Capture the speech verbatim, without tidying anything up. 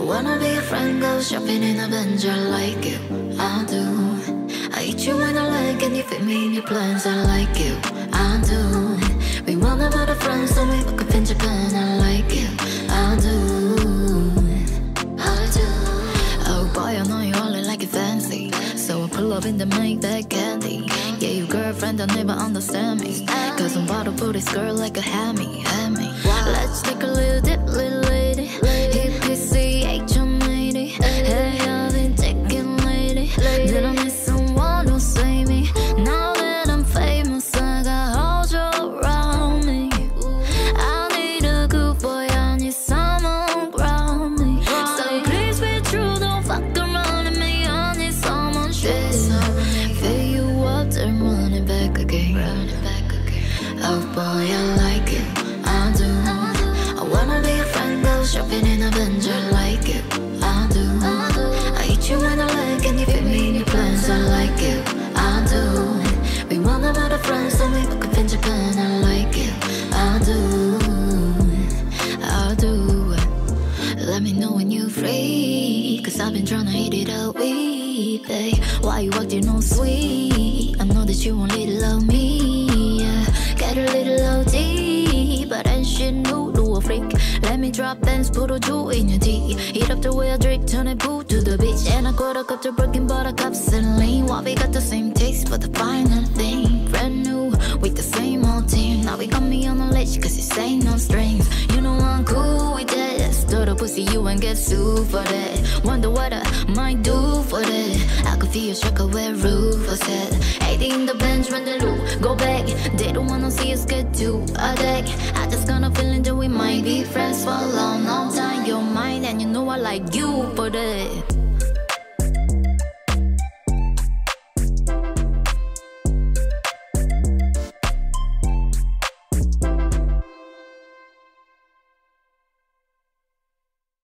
wanna be a friend, go shopping in a Benz, I like you, I do. I eat you when I like and you fit me in your plans, I like you, I do. We wanna be the friends, so we fuck up in Japan, I like you, I do, I do. Oh boy, I know you only like it fancy, so I pull up in the make that candy. Yeah, your girlfriend, I never understand me, cause I'm about to put this girl like a hammy, hammy. Let's take a little dip, little lady. E P C H one eighty. Hey, I've been taking lady. Did I miss someone who saved me? Now that I'm famous, I got hoes around me. I need a good boy, I need someone around me. So please be true, don't fuck around with me. I need someone straight. Fill you up, then run it back again. Run it back again. Oh boy, I like it, I do. I wanna be a friend, go shopping in a Benz, I like it, I do. I eat you when I like and you fit me in your plans, I like it, I do. We wanna be the friends, so we fuck up in Japan, I like it, I do, I do. Let me know when you're free, cause I've been tryna hit it all week, babe. Why you acting all sweet? I know that you won't little love me, yeah. Get a little O T, but ain't shit new to a freak. Let me drop bands, put a jewel in your tea. Heat up the way I drink, turn it boo to the beach. And I got a cup to broken buttercups and lean. Why we got the same taste for the final thing? Brand new, with the same old team. Now we got me on the ledge, cause it ain't no strings. You know I'm cool with that. Stir the pussy, you ain't get sued for that. Wonder what I might do for that. I could feel your shock where roof was at. eighty in the bench, run the loop, go back. They don't wanna see us get to a deck. I just got a feeling that we might be friends for a long, long time. You're mine and you know I like you for that.